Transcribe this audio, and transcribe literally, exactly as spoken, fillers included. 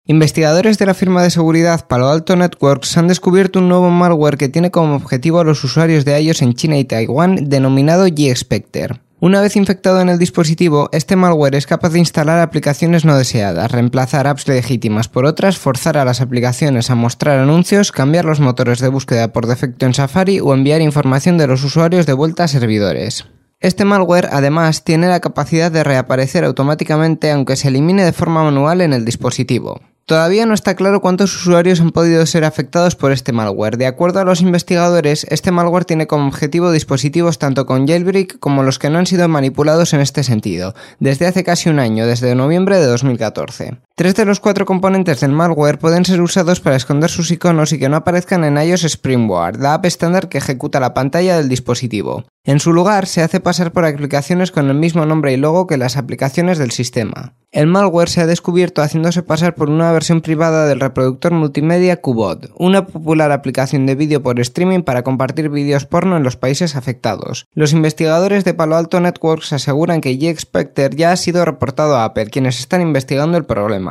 Investigadores de la firma de seguridad Palo Alto Networks han descubierto un nuevo malware que tiene como objetivo a los usuarios de iOS en China y Taiwán, denominado G-Spectre. Una vez infectado en el dispositivo, este malware es capaz de instalar aplicaciones no deseadas, reemplazar apps legítimas por otras, forzar a las aplicaciones a mostrar anuncios, cambiar los motores de búsqueda por defecto en Safari o enviar información de los usuarios de vuelta a servidores. Este malware, además, tiene la capacidad de reaparecer automáticamente aunque se elimine de forma manual en el dispositivo. Todavía no está claro cuántos usuarios han podido ser afectados por este malware. De acuerdo a los investigadores, este malware tiene como objetivo dispositivos tanto con jailbreak como los que no han sido manipulados en este sentido, desde hace casi un año, desde noviembre de dos mil catorce. Tres de los cuatro componentes del malware pueden ser usados para esconder sus iconos y que no aparezcan en iOS Springboard, la app estándar que ejecuta la pantalla del dispositivo. En su lugar, se hace pasar por aplicaciones con el mismo nombre y logo que las aplicaciones del sistema. El malware se ha descubierto haciéndose pasar por una versión privada del reproductor multimedia Qbot, una popular aplicación de vídeo por streaming para compartir vídeos porno en los países afectados. Los investigadores de Palo Alto Networks aseguran que G-Spectre ya ha sido reportado a Apple, quienes están investigando el problema.